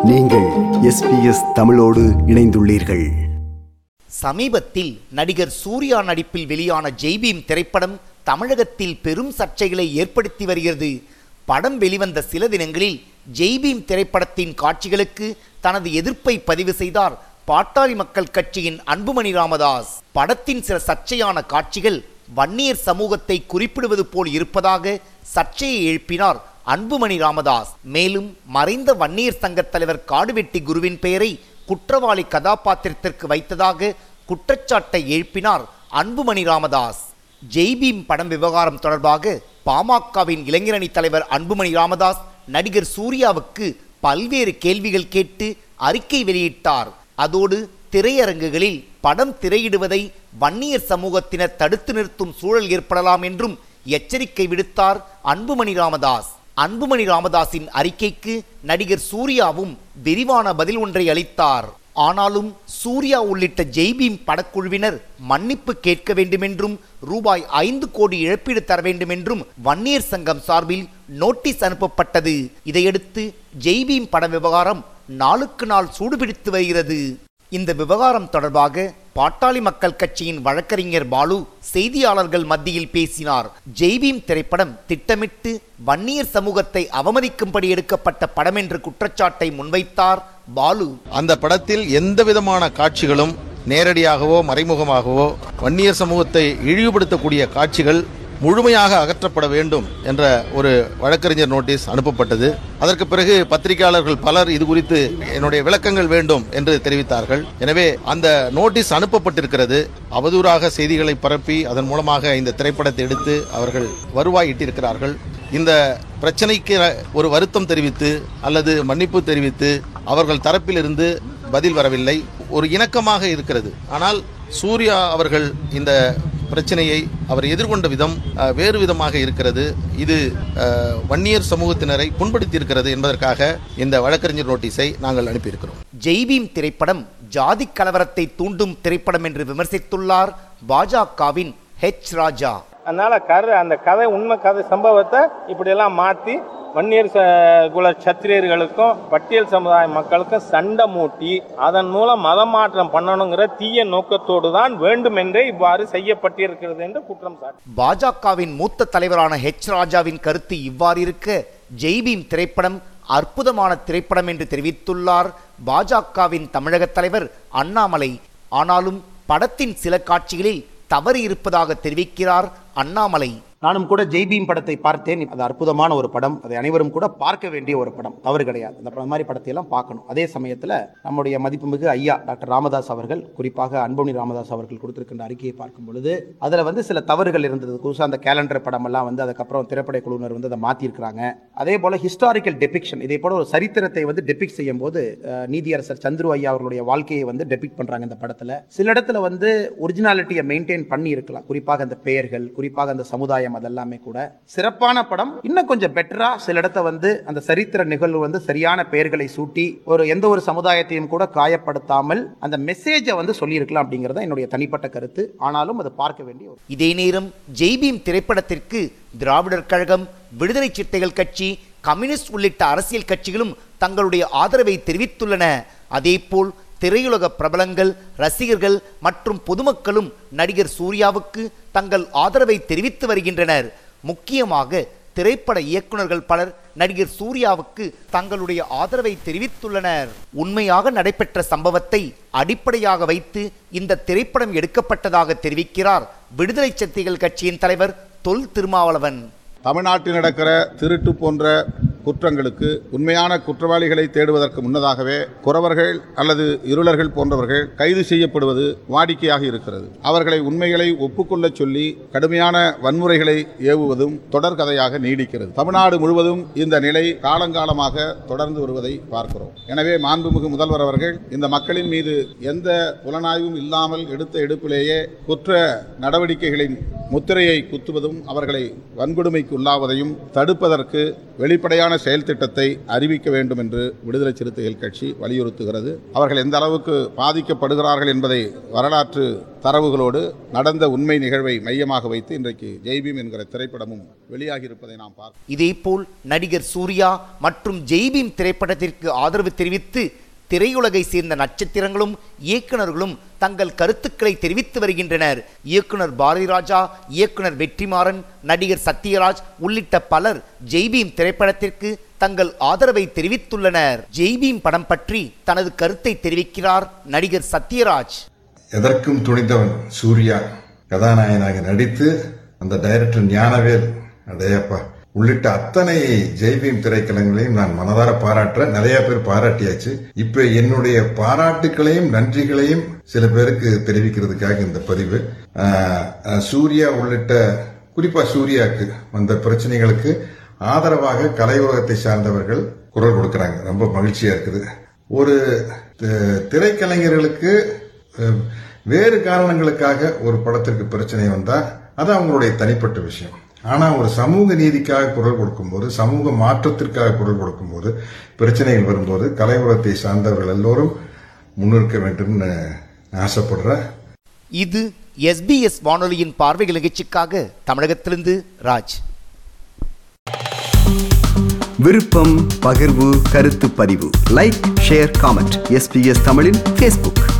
நீங்கள் SBS தமிழோடு இணைந்துள்ளீர்கள். சமீபத்தில் நடிகர் சூர்யா நடிப்பில் வெளியான ஜெய்பீம் திரைப்படம் தமிழகத்தில் பெரும் சர்ச்சைகளை ஏற்படுத்தி வருகிறது. படம் வெளிவந்த சில தினங்களில் ஜெய்பீம் திரைப்படத்தின் காட்சிகளுக்கு தனது எதிர்ப்பை பதிவு செய்தார் பாட்டாளி மக்கள் கட்சியின் அன்புமணி ராமதாஸ். படத்தின் சில சர்ச்சையான காட்சிகள் வன்னியர் சமூகத்தை குறிப்பிடுவது போல் இருப்பதாக சர்ச்சையை எழுப்பினார் அன்புமணி ராமதாஸ். மேலும் மறைந்த வன்னியர் சங்க தலைவர் காடுவெட்டி குருவின் பெயரை குற்றவாளி கதாபாத்திரத்திற்கு வைத்ததாக குற்றச்சாட்டை எழுப்பினார் அன்புமணி ராமதாஸ். ஜெய்பீம் படம் விவகாரம் தொடர்பாக பாமகவின் இளைஞரணி தலைவர் அன்புமணி ராமதாஸ் நடிகர் சூர்யாவுக்கு பல்வேறு கேள்விகள் கேட்டு அறிக்கை வெளியிட்டார். அதோடு திரையரங்குகளில் படம் திரையிடுவதை வன்னியர் சமூகத்தினர் தடுத்து நிறுத்தும் சூழல் ஏற்படலாம் என்றும் எச்சரிக்கை விடுத்தார் அன்புமணி ராமதாஸ். அன்புமணி ராமதாஸின் அறிக்கைக்கு நடிகர் சூர்யாவும் விரிவான பதில் ஒன்றை அளித்தார். ஆனாலும் சூர்யா உள்ளிட்ட ஜெய்பீம் படக்குழுவினர் மன்னிப்பு கேட்க வேண்டுமென்றும் ரூபாய் 5 கோடி இழப்பீடு தர வேண்டுமென்றும் வன்னியர் சங்கம் சார்பில் நோட்டீஸ் அனுப்பப்பட்டது. இதையடுத்து ஜெய்பீம் பட விவகாரம் நாளுக்கு நாள் சூடுபிடித்து வருகிறது. இந்த விவகாரம் தொடர்பாக பாட்டாளி மக்கள் கட்சியின் வழக்கறிஞர் பாலு செய்தியாளர்கள் மத்தியில் பேசினார். ஜெய்பீம் திரைப்படம் திட்டமிட்டு வன்னியர் சமூகத்தை அவமதிக்கும்படி எடுக்கப்பட்ட படம் என்ற குற்றச்சாட்டை முன்வைத்தார் பாலு. அந்த படத்தில் எந்த விதமான காட்சிகளும் நேரடியாகவோ மறைமுகமாகவோ வன்னியர் சமூகத்தை இழிவுபடுத்தக்கூடிய காட்சிகள் முழுமையாக அகற்றப்பட வேண்டும் என்ற ஒரு வழக்கறிஞர் நோட்டீஸ் அனுப்பப்பட்டது. அதற்கு பிறகு பத்திரிகையாளர்கள் பலர் இது குறித்து என்னுடைய விளக்கங்கள் வேண்டும் என்று தெரிவித்தார்கள். எனவே அந்த நோட்டீஸ் அனுப்பப்பட்டிருக்கிறது. அவதூறாக செய்திகளை பரப்பி அதன் மூலமாக இந்த திரைப்படத்தை எடுத்து அவர்கள் வருவாய் ஈட்டியிருக்கிறார்கள். இந்த பிரச்சனைக்கு ஒரு வருத்தம் தெரிவித்து அல்லது மன்னிப்பு தெரிவித்து அவர்கள் தரப்பிலிருந்து பதில் வரவில்லை. ஒரு இணக்கமாக இருக்கிறது. ஆனால் சூர்யா அவர்கள் இந்த பிரச்சனையை அவர் எதிர்கொண்ட விதம் வேறு விதமாக இருக்கிறது. இது வன்னியர் சமூகத்தினரை புண்படுத்தி இருக்கிறது என்பதற்காக இந்த வழக்கறிஞர் நோட்டீஸை நாங்கள் அனுப்பியிருக்கிறோம். ஜெய்பீம் திரைப்படம் ஜாதி கலவரத்தை தூண்டும் திரைப்படம் என்று விமர்சித்துள்ளார் பாஜகவின் ராஜா. அதனால அந்த கதை உண்மை கதை சம்பவத்தை இப்படியெல்லாம் மாற்றி வன்னியர் குல சத்திரியர்களுக்கும் பட்டியல் சமுதாய மக்களுக்கும் சண்டை மூட்டி அதன் மூலம் மதமாற்றம் பண்ணணுங்கிற தீய நோக்கத்தோடு தான் வேண்டுமென்றே இவ்வாறு செய்யப்பட்டிருக்கிறது என்று குற்றம் சாட்டி பாஜகவின் மூத்த தலைவரான ராஜாவின் கருத்து இவ்வாறு இருக்க ஜெய்பீம் திரைப்படம் அற்புதமான திரைப்படம் என்று தெரிவித்துள்ளார் பாஜகவின் தமிழக தலைவர் அண்ணாமலை. ஆனாலும் படத்தின் சில காட்சிகளில் தவறு இருப்பதாக தெரிவிக்கிறார் அண்ணாமலை. நானும் கூட ஜெய்பீம் படத்தை பார்த்தேன். அது அற்புதமான ஒரு படம். அதை அனைவரும் கூட பார்க்க வேண்டிய ஒரு படம், தவறு கிடையாது. அந்த மாதிரி படத்தை எல்லாம் பார்க்கணும். அதே சமயத்தில் நம்முடைய மதிப்புமிகு ஐயா டாக்டர் ராமதாஸ் அவர்கள், குறிப்பாக அன்புமணி ராமதாஸ் அவர்கள் கொடுத்திருக்கின்ற அறிக்கையை பார்க்கும் பொழுது அதில் சில தவறுகள் இருந்தது. புதுசாக அந்த கேலண்டர் படம் எல்லாம் அதுக்கப்புறம் திரைப்பட குழுவினர் அதை மாற்றிருக்கிறாங்க. அதே போல ஹிஸ்டாரிக்கல் டெபிக்ஷன், இதே போல ஒரு சரித்திரத்தை டெபிக்ட் செய்யும் போது நீதியரசர் சந்துரு ஐயா அவர்களுடைய வாழ்க்கையை டெபிக்ட் பண்றாங்க இந்த படத்தில். சில இடத்துல ஒரிஜினாலிட்டியை மெயின்டைன் பண்ணி இருக்கலாம். குறிப்பாக அந்த பெயர்கள், குறிப்பாக அந்த சமுதாயம், அதெல்லாமே கூட சிறப்பான படம். இன்னும் கொஞ்சம் பெட்டரா சில இடத்த அந்த சரித்திர நிகழ்வு சரியான பெயர்களை சூட்டி எந்த ஒரு சமுதாயத்தையும் கூட காயப்படுத்தாமல் அந்த மெசேஜை சொல்லி இருக்கலாம் அப்படிங்கறத என்னுடைய தனிப்பட்ட கருத்து. ஆனாலும் அது பார்க்க வேண்டிய இதே நேரம் ஜெய்பீம் திரைப்படத்திற்கு திராவிடர் கழகம், விடுதலை சிறுத்தைகள் கட்சி, கம்யூனிஸ்ட் உள்ளிட்ட அரசியல் கட்சிகளும் தங்களுடைய ஆதரவை தெரிவித்துள்ளன. அதேபோல் திரையுலக பிரபலங்கள், ரசிகர்கள் மற்றும் பொதுமக்களும் நடிகர் சூர்யாவுக்கு தங்கள் ஆதரவை தெரிவித்து வருகின்றனர். முக்கியமாக திரைப்பட இயக்குநர்கள் பலர் நடிகர் சூர்யாவுக்கு தங்களுடைய ஆதரவை தெரிவித்துள்ளனர். உண்மையாக நடைபெற்ற சம்பவத்தை அடிப்படையாக வைத்து இந்த திரைப்படம் எடுக்கப்பட்டதாக தெரிவிக்கிறார் விடுதலை சிறுத்தைகள் கட்சியின் தலைவர் தொல் திருமாவளவன். தமிழ்நாட்டில் நடக்கிற திருட்டு போன்ற குற்றங்களுக்கு உண்மையான குற்றவாளிகளை தேடுவதற்கு முன்னதாகவே குறவர்கள் அல்லது இருளர்கள் போன்றவர்கள் கைது செய்யப்படுவது வாடிக்கையாக இருக்கிறது. அவர்களை உண்மைகளை ஒப்புக்கொள்ள சொல்லி கடுமையான வன்முறைகளை ஏவுவதும் தொடர்கதையாக நீடிக்கிறது. தமிழ்நாடு முழுவதும் இந்த நிலை காலங்காலமாக தொடர்ந்து வருவதை பார்க்கிறோம். எனவே மாண்புமிகு முதல்வர் அவர்கள் இந்த மக்களின் மீது எந்த புலனாய்வும் இல்லாமல் எடுத்த எடுப்பிலேயே குற்ற நடவடிக்கைகளின் முத்திரையை குத்துவதும் அவர்களை வன்கொடுமைக்கு உள்ளாவதையும் தடுப்பதற்கு வெளிப்படையான உறுதியான செயல் திட்டத்தை அறிவிக்க வேண்டும் என்று விடுதலை சிறுத்தைகள் கட்சி வலியுறுத்துகிறது. அவர்கள் எந்த அளவுக்கு பாதிக்கப்படுகிறார்கள் என்பதை வரலாற்று தரவுகளோடு நடந்த உண்மை நிகழ்வை மையமாக வைத்து இன்றைக்கு ஜெய்பீம் என்கிற திரைப்படமும் வெளியாகி இருப்பதை நாம் பார்க்கிறோம். இதேபோல் நடிகர் சூர்யா மற்றும் ஜெய்பீம் திரைப்படத்திற்கு ஆதரவு தெரிவித்து திரையுலகை சேர்ந்த நட்சத்திரங்களும் இயக்குநர்களும் தங்கள் கருத்துக்களை தெரிவித்து வருகின்றனர். இயக்குனர் பாரதிராஜா, இயக்குனர் வெற்றிமாறன், நடிகர் சத்யராஜ் உள்ளிட்ட பலர் ஜெய்பீம் திரைப்படத்திற்கு தங்கள் ஆதரவை தெரிவித்துள்ளனர். ஜெய்பீம் படம் பற்றி தனது கருத்தை தெரிவிக்கிறார் நடிகர் சத்யராஜ். எதற்கும் துணிந்தவன் சூர்யா கதாநாயகனாக நடித்து அந்த டைரக்டர் ஞானவேல் அடையப்பா உள்ளிட்ட அத்தனை ஜெய்பீம் திரைக்கலங்களையும் நான் மனதார பாராட்டுறேன். நிறைய பேர் பாராட்டியாச்சு. இப்ப என்னுடைய பாராட்டுகளையும் நன்றிகளையும் சில பேருக்கு தெரிவிக்கிறதுக்காக இந்த பதிவு. சூர்யா உள்ளிட்ட குறிப்பா சூர்யாவுக்கு வந்த பிரச்சனைகளுக்கு ஆதரவாக கலை உலகத்தை சார்ந்தவர்கள் குரல் கொடுக்கறாங்க. ரொம்ப மகிழ்ச்சியா இருக்குது. ஒரு திரைக்கலைஞர்களுக்கு வேறு காரணங்களுக்காக ஒரு படத்திற்கு பிரச்சனை வந்தா அது அவங்களுடைய தனிப்பட்ட விஷயம். ஆனா ஒரு சமூக நீதிக்காக குரல் கொடுக்கும்போது, சமூக மாற்றத்திற்காக குரல் கொடுக்கும்போது, பிரச்சனைகள் வரும்போது கலை உலகத்தை சார்ந்தவர்கள் எல்லோரும் முன்னிற்க வேண்டும் ஆசைப்படுறேன். இது SBS வானொலியின் பார்வைகள் நிகழ்ச்சிக்காக தமிழகத்திலிருந்து ராஜ். விருப்பம், பகிர்வு, கருத்து பதிவு, லைக், ஷேர், காமெண்ட். SBS தமிழின் Facebook.